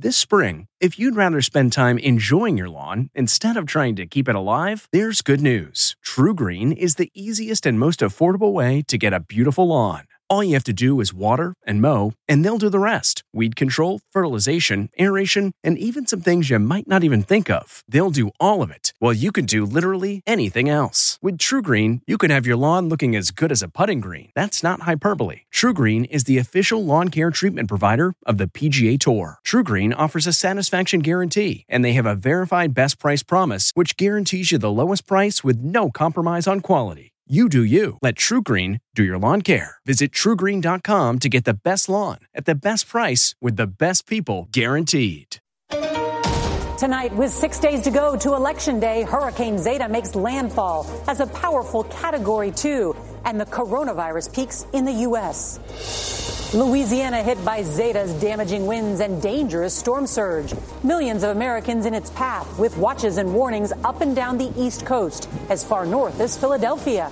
This spring, if you'd rather spend time enjoying your lawn instead of trying to keep it alive, there's good news. TruGreen is the easiest and most affordable way to get a beautiful lawn. All you have to do is water and mow, and they'll do the rest. Weed control, fertilization, aeration, and even some things you might not even think of. They'll do all of it, while you can do literally anything else. With TruGreen, you can have your lawn looking as good as a putting green. That's not hyperbole. TruGreen is the official lawn care treatment provider of the PGA Tour. TruGreen offers a satisfaction guarantee, and they have a verified best price promise, which guarantees you the lowest price with no compromise on quality. You do you. Let TruGreen do your lawn care. Visit TruGreen.com to get the best lawn at the best price with the best people guaranteed. Tonight, with 6 days to go to Election Day, Hurricane Zeta makes landfall as a powerful Category 2, and the coronavirus peaks in the U.S. Louisiana hit by Zeta's damaging winds and dangerous storm surge. Millions of Americans in its path, with watches and warnings up and down the East Coast, as far north as Philadelphia.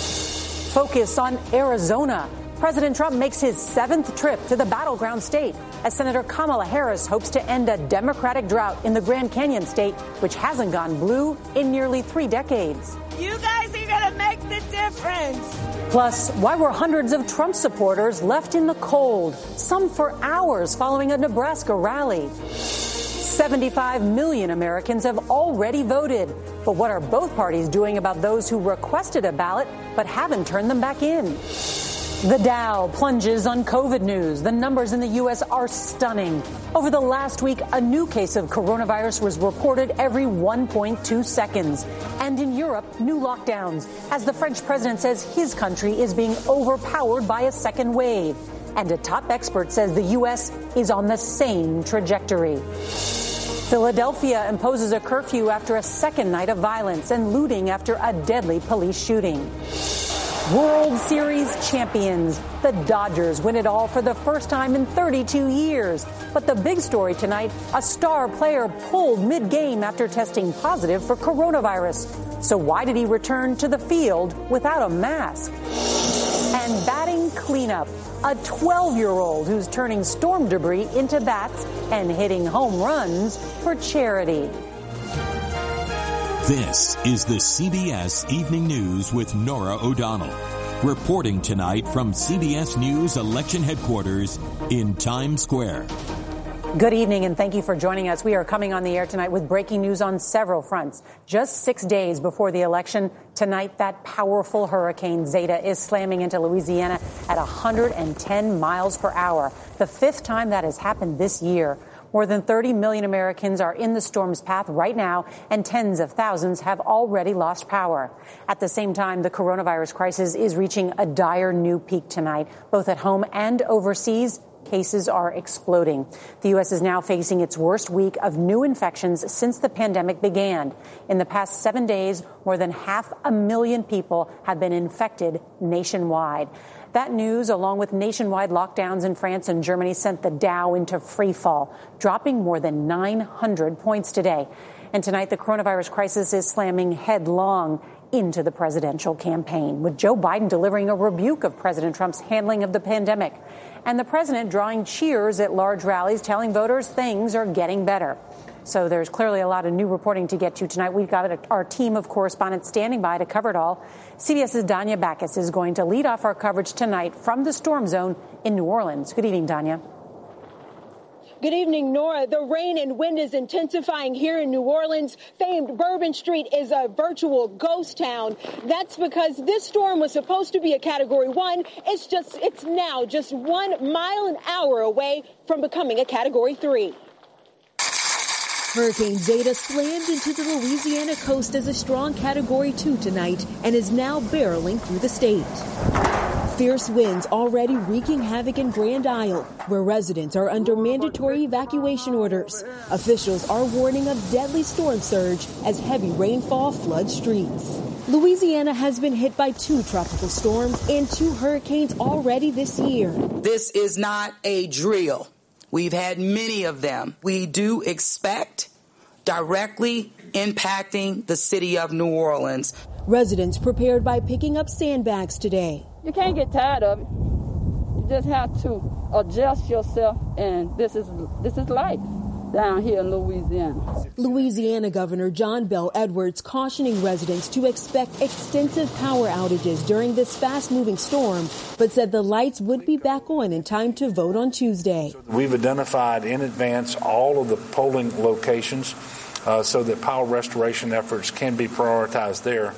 Focus on Arizona. President Trump makes his 7th trip to the battleground state as Senator Kamala Harris hopes to end a Democratic drought in the Grand Canyon state, which hasn't gone blue in nearly 3 decades. You guys are going to make the difference. Plus, why were hundreds of Trump supporters left in the cold, some for hours following a Nebraska rally? 75 million Americans have already voted. But what are both parties doing about those who requested a ballot but haven't turned them back in? The Dow plunges on COVID news. The numbers in the U.S. are stunning. Over the last week, a new case of coronavirus was reported every 1.2 seconds. And in Europe, new lockdowns, as the French president says his country is being overpowered by a second wave. And a top expert says the U.S. is on the same trajectory. Philadelphia imposes a curfew after a second night of violence and looting after a deadly police shooting. World Series champions. The Dodgers win it all for the first time in 32 years. But the big story tonight, a star player pulled mid-game after testing positive for coronavirus. So why did he return to the field without a mask? And batting cleanup. A 12-year-old who's turning storm debris into bats and hitting home runs for charity. This is the CBS Evening News with Norah O'Donnell, reporting tonight from CBS News Election Headquarters in Times Square. Good evening, and thank you for joining us. We are coming on the air tonight with breaking news on several fronts. Just 6 days before the election, tonight that powerful hurricane Zeta is slamming into Louisiana at 110 miles per hour, the 5th time that has happened this year. More than 30 million Americans are in the storm's path right now, and tens of thousands have already lost power. At the same time, the coronavirus crisis is reaching a dire new peak tonight, both at home and overseas. Cases are exploding. The U.S. is now facing its worst week of new infections since the pandemic began. In the past 7 days, more than 500,000 people have been infected nationwide. That news, along with nationwide lockdowns in France and Germany, sent the Dow into free fall, dropping more than 900 points today. And tonight, the coronavirus crisis is slamming headlong into the presidential campaign, with Joe Biden delivering a rebuke of President Trump's handling of the pandemic, and the president drawing cheers at large rallies, telling voters things are getting better. So there's clearly a lot of new reporting to get to tonight. We've got our team of correspondents standing by to cover it all. CBS's Danya Backus is going to lead off our coverage tonight from the storm zone in New Orleans. Good evening, Danya. Good evening, Nora. The rain and wind is intensifying here in New Orleans. Famed Bourbon Street is a virtual ghost town. That's because this storm was supposed to be a Category 1. It's now just 1 mile an hour away from becoming a Category 3. Hurricane Zeta slammed into the Louisiana coast as a strong Category 2 tonight and is now barreling through the state. Fierce winds already wreaking havoc in Grand Isle, where residents are under mandatory evacuation orders. Officials are warning of deadly storm surge as heavy rainfall floods streets. Louisiana has been hit by 2 tropical storms and 2 hurricanes already this year. This is not a drill. We've had many of them. We do expect directly impacting the city of New Orleans. Residents prepared by picking up sandbags today. You can't get tired of it. You just have to adjust yourself, and this is life. down here in Louisiana. Louisiana Governor John Bel Edwards cautioning residents to expect extensive power outages during this fast-moving storm, but said the lights would be back on in time to vote on Tuesday. We've identified in advance all of the polling locations so that power restoration efforts can be prioritized there.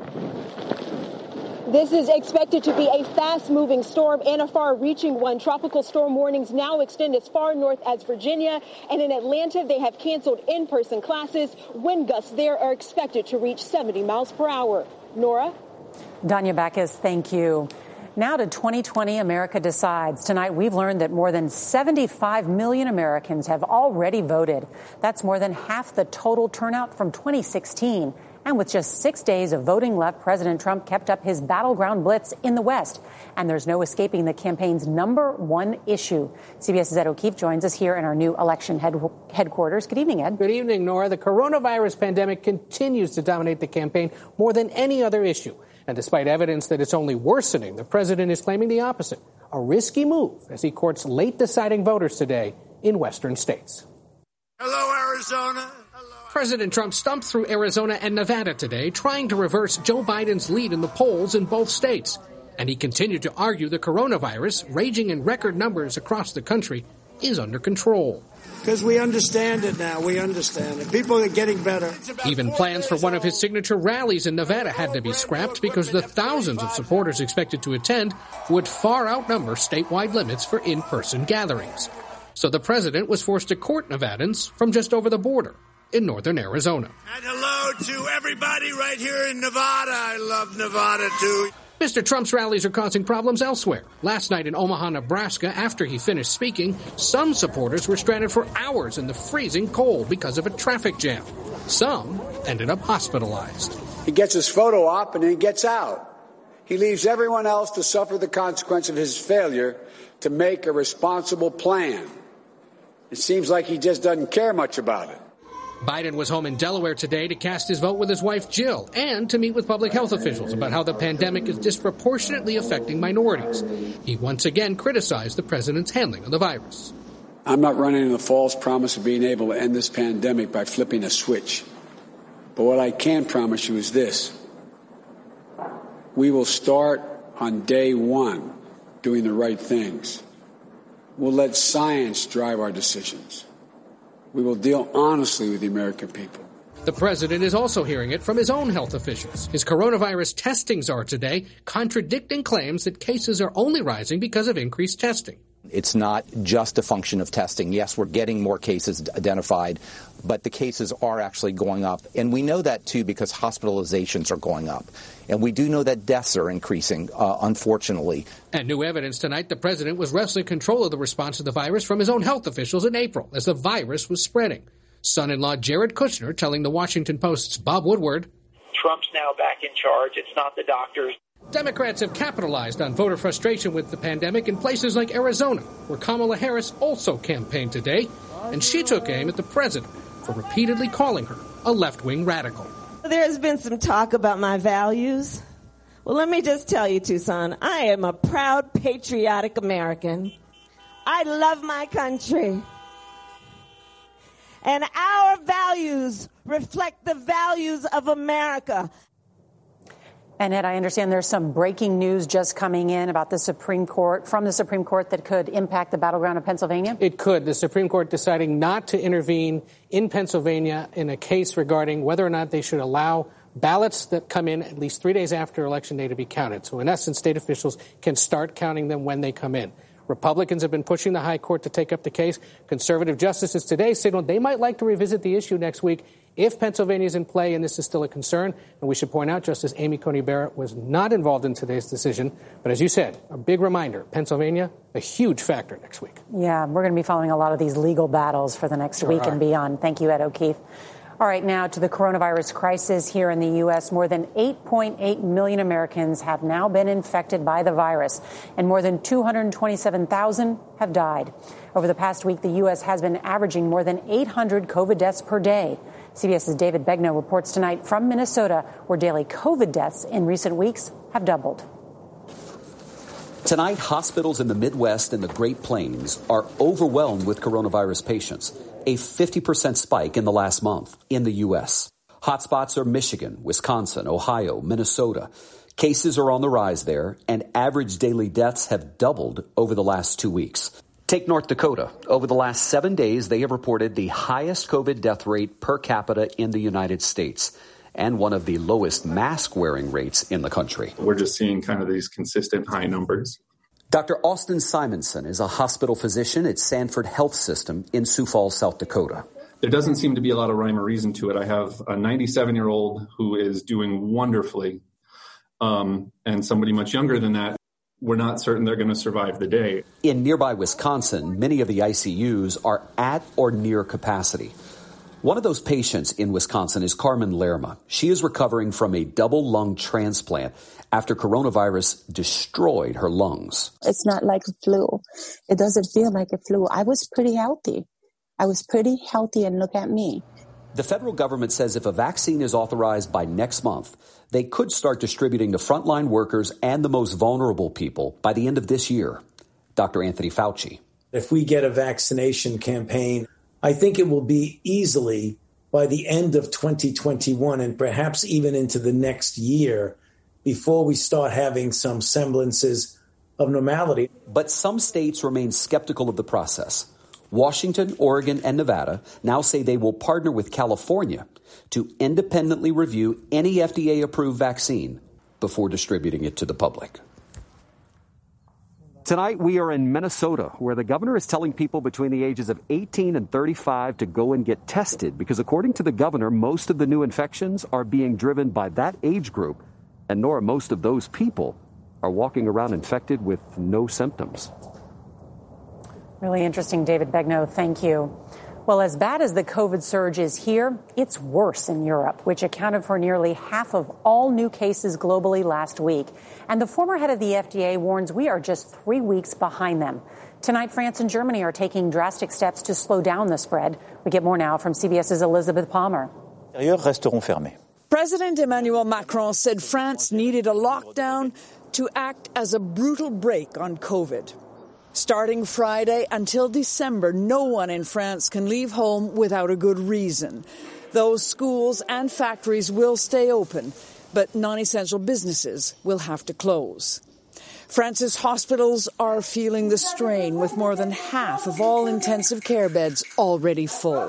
This is expected to be a fast-moving storm and a far-reaching one. Tropical storm warnings now extend as far north as Virginia. And in Atlanta, they have canceled in-person classes. Wind gusts there are expected to reach 70 miles per hour. Nora? Danya Bacchus, thank you. Now to 2020, America Decides. Tonight, we've learned that more than 75 million Americans have already voted. That's more than half the total turnout from 2016. And with just 6 days of voting left, President Trump kept up his battleground blitz in the West. And there's no escaping the campaign's #1 issue. CBS's Ed O'Keefe joins us here in our new election headquarters. Good evening, Ed. Good evening, Nora. The coronavirus pandemic continues to dominate the campaign more than any other issue. And despite evidence that it's only worsening, the president is claiming the opposite, a risky move as he courts late deciding voters today in western states. Hello, Arizona. President Trump stumped through Arizona and Nevada today, trying to reverse Joe Biden's lead in the polls in both states. And he continued to argue the coronavirus, raging in record numbers across the country, is under control. Because we understand it now. We understand it. People are getting better. Even plans for one of his signature rallies in Nevada had to be scrapped because the thousands of supporters expected to attend would far outnumber statewide limits for in-person gatherings. So the president was forced to court Nevadans from just over the border in northern Arizona. And hello to everybody right here in Nevada. I love Nevada, too. Mr. Trump's rallies are causing problems elsewhere. Last night in Omaha, Nebraska, after he finished speaking, some supporters were stranded for hours in the freezing cold because of a traffic jam. Some ended up hospitalized. He gets his photo op and then gets out. He leaves everyone else to suffer the consequence of his failure to make a responsible plan. It seems like he just doesn't care much about it. Biden was home in Delaware today to cast his vote with his wife, Jill, and to meet with public health officials about how the pandemic is disproportionately affecting minorities. He once again criticized the president's handling of the virus. I'm not running on the false promise of being able to end this pandemic by flipping a switch. But what I can promise you is this. We will start on day one doing the right things. We'll let science drive our decisions. We will deal honestly with the American people. The president is also hearing it from his own health officials. His coronavirus testing czar today contradicting claims that cases are only rising because of increased testing. It's not just a function of testing. Yes, we're getting more cases identified, but the cases are actually going up. And we know that, too, because hospitalizations are going up. And we do know that deaths are increasing, unfortunately. And new evidence tonight, the president was wresting control of the response to the virus from his own health officials in April as the virus was spreading. Son-in-law Jared Kushner telling the Washington Post's Bob Woodward, Trump's now back in charge. It's not the doctors. Democrats have capitalized on voter frustration with the pandemic in places like Arizona, where Kamala Harris also campaigned today, and she took aim at the president for repeatedly calling her a left-wing radical. There's been some talk about my values. Well, let me just tell you, Tucson, I am a proud, patriotic American. I love my country. And our values reflect the values of America. And Ed, I understand there's some breaking news just coming in about the Supreme Court, from the Supreme Court, that could impact the battleground of Pennsylvania? It could. The Supreme Court deciding not to intervene in Pennsylvania in a case regarding whether or not they should allow ballots that come in at least 3 days after Election Day to be counted. So in essence, state officials can start counting them when they come in. Republicans have been pushing the high court to take up the case. Conservative justices today signaled they might like to revisit the issue next week if Pennsylvania is in play and this is still a concern. And we should point out Justice Amy Coney Barrett was not involved in today's decision. But as you said, a big reminder, Pennsylvania, a huge factor next week. Yeah, we're going to be following a lot of these legal battles for the next week and beyond. Thank you, Ed O'Keefe. All right, now to the coronavirus crisis here in the U.S. More than 8.8 million Americans have now been infected by the virus, and more than 227,000 have died. Over the past week, the U.S. has been averaging more than 800 COVID deaths per day. CBS's David Begnaud reports tonight from Minnesota, where daily COVID deaths in recent weeks have doubled. Tonight, hospitals in the Midwest and the Great Plains are overwhelmed with coronavirus patients. a 50% spike in the last month in the U.S. Hotspots are Michigan, Wisconsin, Ohio, Minnesota. Cases are on the rise there, and average daily deaths have doubled over the last 2 weeks. Take North Dakota. Over the last 7 days, they have reported the highest COVID death rate per capita in the United States and one of the lowest mask-wearing rates in the country. We're just seeing kind of these consistent high numbers. Dr. Austin Simonson is a hospital physician at Sanford Health System in Sioux Falls, South Dakota. There doesn't seem to be a lot of rhyme or reason to it. I have a 97-year-old who is doing wonderfully, and somebody much younger than that. We're not certain they're going to survive the day. In nearby Wisconsin, many of the ICUs are at or near capacity. One of those patients in Wisconsin is Carmen Lerma. She is recovering from a double lung transplant after coronavirus destroyed her lungs. It's not like a flu. It doesn't feel like a flu. I was pretty healthy. And look at me. The federal government says if a vaccine is authorized by next month, they could start distributing to frontline workers and the most vulnerable people by the end of this year. Dr. Anthony Fauci. If we get a vaccination campaign, I think it will be easily by the end of 2021 and perhaps even into the next year before we start having some semblances of normality. But some states remain skeptical of the process. Washington, Oregon, and Nevada now say they will partner with California to independently review any FDA-approved vaccine before distributing it to the public. Tonight, we are in Minnesota, where the governor is telling people between the ages of 18 and 35 to go and get tested because, according to the governor, most of the new infections are being driven by that age group. And Nora, most of those people are walking around infected with no symptoms. Really interesting, David Begnaud. Thank you. Well, as bad as the COVID surge is here, it's worse in Europe, which accounted for nearly half of all new cases globally last week. And the former head of the FDA warns we are just 3 weeks behind them. Tonight, France and Germany are taking drastic steps to slow down the spread. We get more now from CBS's Elizabeth Palmer. President Emmanuel Macron said France needed a lockdown to act as a brutal brake on COVID. Starting Friday until December, no one in France can leave home without a good reason. Those schools and factories will stay open, but non-essential businesses will have to close. France's hospitals are feeling the strain, with more than half of all intensive care beds already full.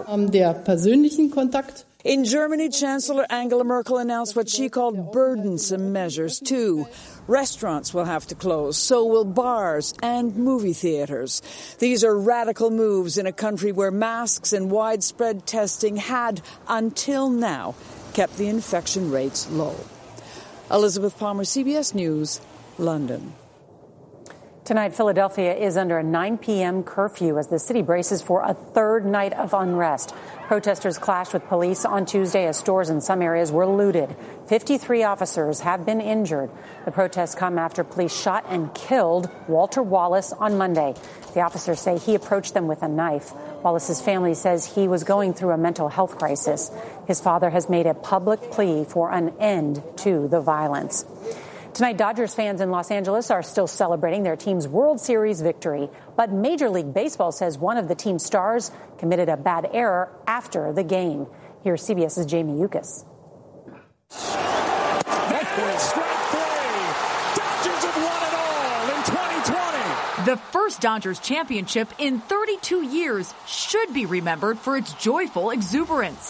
In Germany, Chancellor Angela Merkel announced what she called burdensome measures, too. Restaurants will have to close, so will bars and movie theaters. These are radical moves in a country where masks and widespread testing had, until now, kept the infection rates low. Elizabeth Palmer, CBS News, London. Tonight, Philadelphia is under a 9 p.m. curfew as the city braces for a third night of unrest. Protesters clashed with police on Tuesday as stores in some areas were looted. 53 officers have been injured. The protests come after police shot and killed Walter Wallace on Monday. The officers say he approached them with a knife. Wallace's family says he was going through a mental health crisis. His father has made a public plea for an end to the violence. Tonight, Dodgers fans in Los Angeles are still celebrating their team's World Series victory. But Major League Baseball says one of the team's stars committed a bad error after the game. Here's CBS's Jamie Yukas. Dodgers have won it all in 2020. The first Dodgers championship in 32 years should be remembered for its joyful exuberance.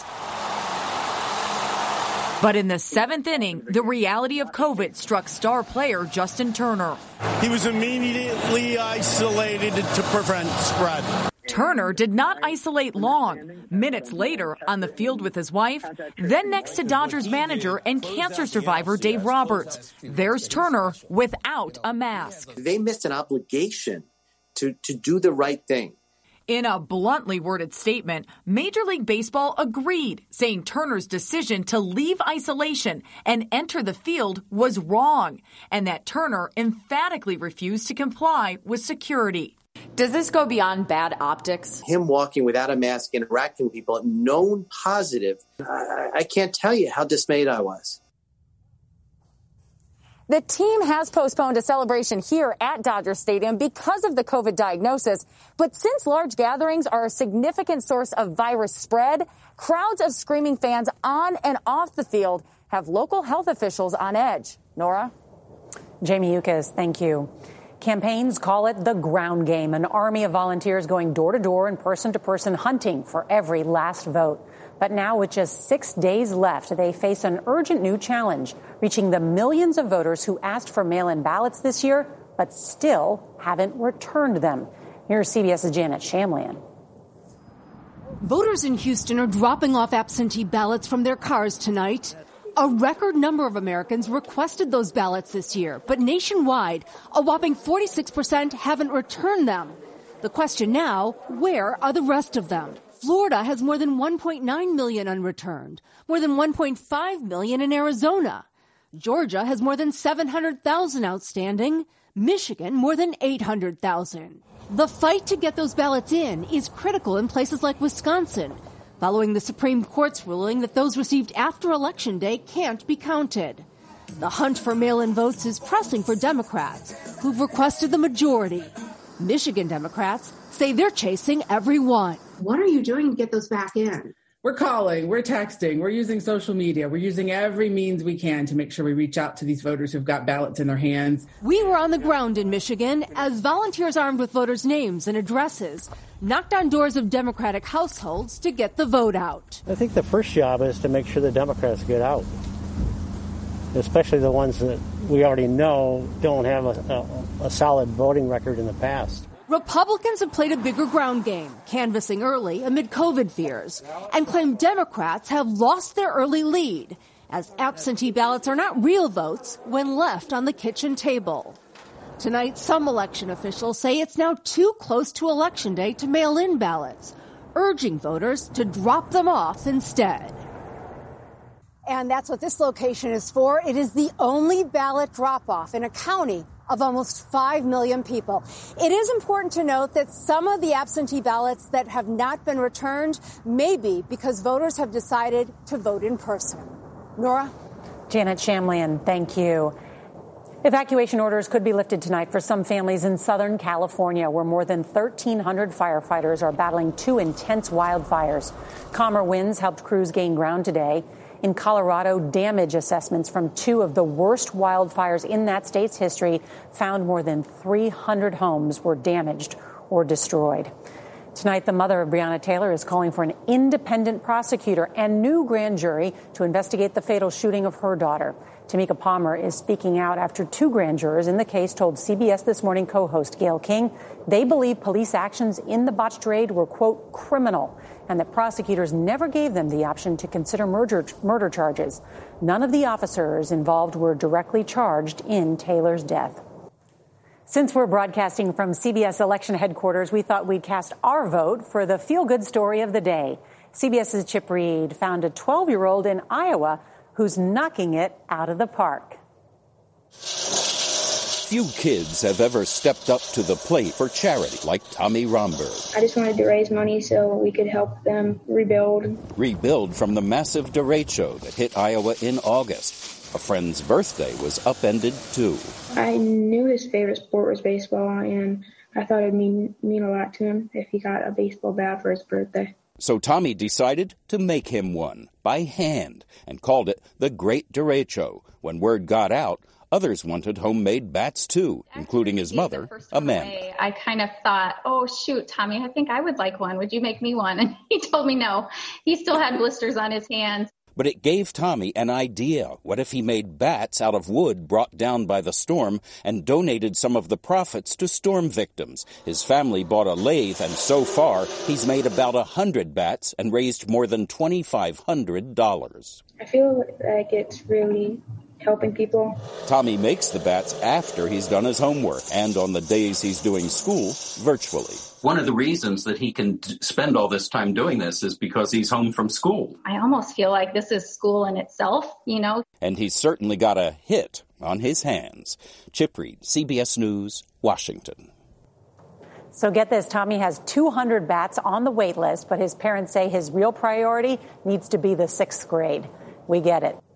But in the seventh inning, the reality of COVID struck star player Justin Turner. He was immediately isolated to prevent spread. Turner did not isolate long. Minutes later, on the field with his wife, then next to Dodgers manager and cancer survivor Dave Roberts. There's Turner without a mask. They missed an obligation to do the right thing. In a bluntly worded statement, Major League Baseball agreed, saying Turner's decision to leave isolation and enter the field was wrong, and that Turner emphatically refused to comply with security. Does this go beyond bad optics? Him walking without a mask, interacting with people, known positive. I can't tell you how dismayed I was. The team has postponed a celebration here at Dodger Stadium because of the COVID diagnosis. But since large gatherings are a significant source of virus spread, crowds of screaming fans on and off the field have local health officials on edge. Nora? Jamie Yuccas, thank you. Campaigns call it the ground game, an army of volunteers going door to door and person to person hunting for every last vote. But now, with just 6 days left, they face an urgent new challenge, reaching the millions of voters who asked for mail-in ballots this year, but still haven't returned them. Here's CBS's Janet Shamlian. Voters in Houston are dropping off absentee ballots from their cars tonight. A record number of Americans requested those ballots this year, but nationwide, a whopping 46% haven't returned them. The question now, where are the rest of them? Florida has more than 1.9 million unreturned, more than 1.5 million in Arizona. Georgia has more than 700,000 outstanding, Michigan more than 800,000. The fight to get those ballots in is critical in places like Wisconsin, following the Supreme Court's ruling that those received after Election Day can't be counted. The hunt for mail-in votes is pressing for Democrats, who've requested the majority. Michigan Democrats say they're chasing every one. What are you doing to get those back in? We're calling, we're texting, we're using social media, we're using every means we can to make sure we reach out to these voters who've got ballots in their hands. We were on the ground in Michigan as volunteers armed with voters' names and addresses knocked on doors of Democratic households to get the vote out. I think the first job is to make sure the Democrats get out, especially the ones that we already know don't have a solid voting record in the past. Republicans have played a bigger ground game, canvassing early amid COVID fears, and claim Democrats have lost their early lead, as absentee ballots are not real votes when left on the kitchen table. Tonight, some election officials say it's now too close to Election Day to mail in ballots, urging voters to drop them off instead. And that's what this location is for. It is the only ballot drop-off in a county of almost 5 million people. It is important to note that some of the absentee ballots that have not been returned may be because voters have decided to vote in person. Nora? Janet Shamlian, thank you. Evacuation orders could be lifted tonight for some families in Southern California, where more than 1,300 firefighters are battling two intense wildfires. Calmer winds helped crews gain ground today. In Colorado, damage assessments from two of the worst wildfires in that state's history found more than 300 homes were damaged or destroyed. Tonight, the mother of Breonna Taylor is calling for an independent prosecutor and new grand jury to investigate the fatal shooting of her daughter. Tamika Palmer is speaking out after two grand jurors in the case told CBS This Morning co-host Gayle King they believe police actions in the botched raid were, quote, criminal, and that prosecutors never gave them the option to consider murder charges. None of the officers involved were directly charged in Taylor's death. Since we're broadcasting from CBS election headquarters, we thought we'd cast our vote for the feel-good story of the day. CBS's Chip Reed found a 12-year-old in Iowa who's knocking it out of the park. Few kids have ever stepped up to the plate for charity like Tommy Romberg. I just wanted to raise money so we could help them rebuild. Rebuild from the massive derecho that hit Iowa in August. A friend's birthday was upended, too. I knew his favorite sport was baseball, and I thought it would mean a lot to him if he got a baseball bat for his birthday. So Tommy decided to make him one by hand and called it the Great Derecho. When word got out, others wanted homemade bats too, including his mother, Amanda. I kind of thought, oh, shoot, Tommy, I think I would like one. Would you make me one? And he told me no. He still had blisters on his hands. But it gave Tommy an idea. What if he made bats out of wood brought down by the storm and donated some of the profits to storm victims? His family bought a lathe, and so far, he's made about 100 bats and raised more than $2,500. I feel like it's really helping people. Tommy makes the bats after he's done his homework and on the days he's doing school virtually. One of the reasons that he can spend all this time doing this is because he's home from school. I almost feel like this is school in itself, you know. And he's certainly got a hit on his hands. Chip Reed, CBS News, Washington. So get this, Tommy has 200 bats on the wait list, but his parents say his real priority needs to be the 6th grade. We get it.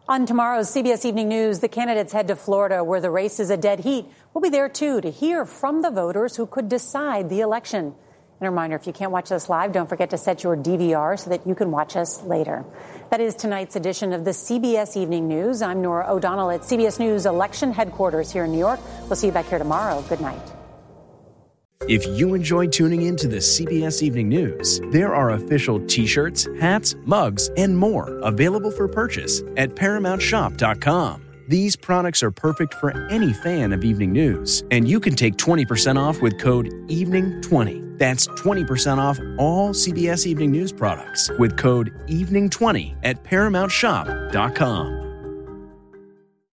On tomorrow's CBS Evening News, the candidates head to Florida, where the race is a dead heat. We'll be there, too, to hear from the voters who could decide the election. And a reminder, if you can't watch us live, don't forget to set your DVR so that you can watch us later. That is tonight's edition of the CBS Evening News. I'm Norah O'Donnell at CBS News Election Headquarters here in New York. We'll see you back here tomorrow. Good night. If you enjoy tuning in to the CBS Evening News, there are official T-shirts, hats, mugs, and more available for purchase at ParamountShop.com. These products are perfect for any fan of evening news, and you can take 20% off with code EVENING20. That's 20% off all CBS Evening News products with code EVENING20 at ParamountShop.com.